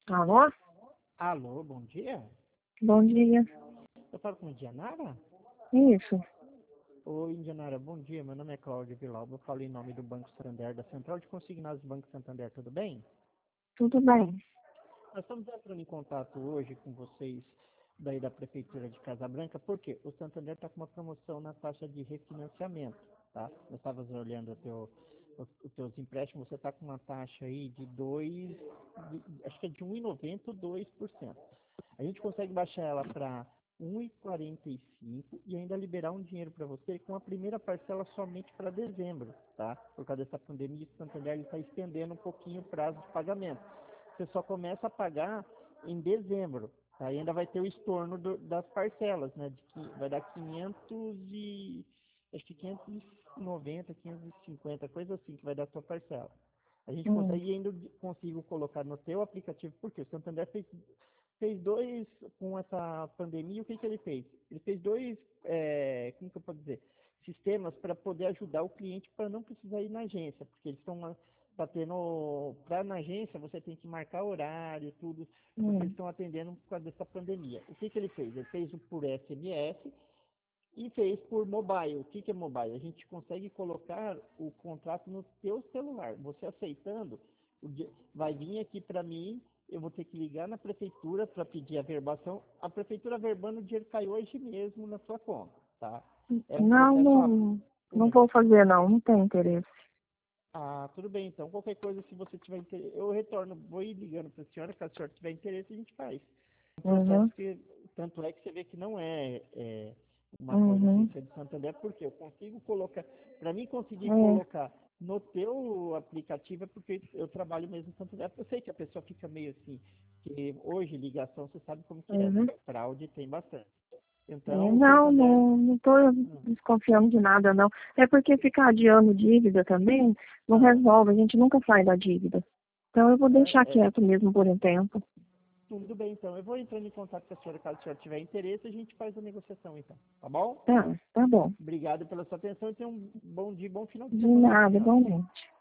Alô? Alô, bom dia. Bom dia. Eu falo com a Indianara? Isso, Oi, Indianara, bom dia. Meu nome é Cláudio Villalba. Eu falo em nome do Banco Santander, da Central de Consignados do Banco Santander. Tudo bem? tudo bem. Nós estamos entrando em contato hoje com vocês daí da Prefeitura de Casa Branca, porque o Santander está com uma promoção na taxa de refinanciamento, tá? Eu estava olhando os teus empréstimos, você está com uma taxa aí de 2, acho que é de 1,90 ou 2%. A gente consegue baixar ela para 1,45 e ainda liberar um dinheiro para você com a primeira parcela somente para dezembro, tá? Por causa dessa pandemia, o Santander está estendendo um pouquinho o prazo de pagamento. Você só começa a pagar em dezembro, tá? E ainda vai ter o estorno das parcelas, né? Vai dar 500 e... acho que 590, 550, coisa assim que vai dar a sua parcela. A gente Hum, consegue e ainda consigo colocar no teu aplicativo, porque o Santander fez dois, com essa pandemia, o que ele fez? Ele fez dois, como que eu posso dizer, sistemas para poder ajudar o cliente para não precisar ir na agência, porque eles estão tá tendo, para na agência você tem que marcar horário, tudo, porque eles hum, estão atendendo por causa dessa pandemia. O que ele fez? Ele fez por SMS e fez por mobile. O que é mobile? A gente consegue colocar o contrato no teu celular. Você aceitando, vai vir aqui para mim, eu vou ter que ligar na prefeitura para pedir a verbação. A prefeitura verbando, o dinheiro cai hoje mesmo na sua conta, tá? É um não, processo rápido. não vou fazer não, não tenho interesse. Ah, tudo bem, então. Qualquer coisa, se você tiver interesse, eu retorno, vou ir ligando para a senhora, caso a senhora tiver interesse, a gente faz. Um processo Uhum, que, tanto é que você vê que não uma coisa sem uhum, ser de Santander, porque eu consigo colocar, para mim conseguir é, colocar no teu aplicativo, é porque eu trabalho mesmo em Santander. Eu sei que a pessoa fica meio assim, que hoje ligação, você sabe como que é, né? uhum. Fraude tem bastante. É, Então, o não, Santander, não tô hum, desconfiando de nada, não. É porque ficar adiando dívida também não ah, resolve, a gente nunca sai da dívida. Então eu vou deixar é, quieto mesmo por um tempo. tudo bem, então. Eu vou entrando em contato com a senhora, caso a senhora tiver interesse, a gente faz a negociação, então. Tá bom? Tá, tá bom. Obrigado pela sua atenção e tenha um bom dia, bom final de De semana pra nada, senhora. igualmente.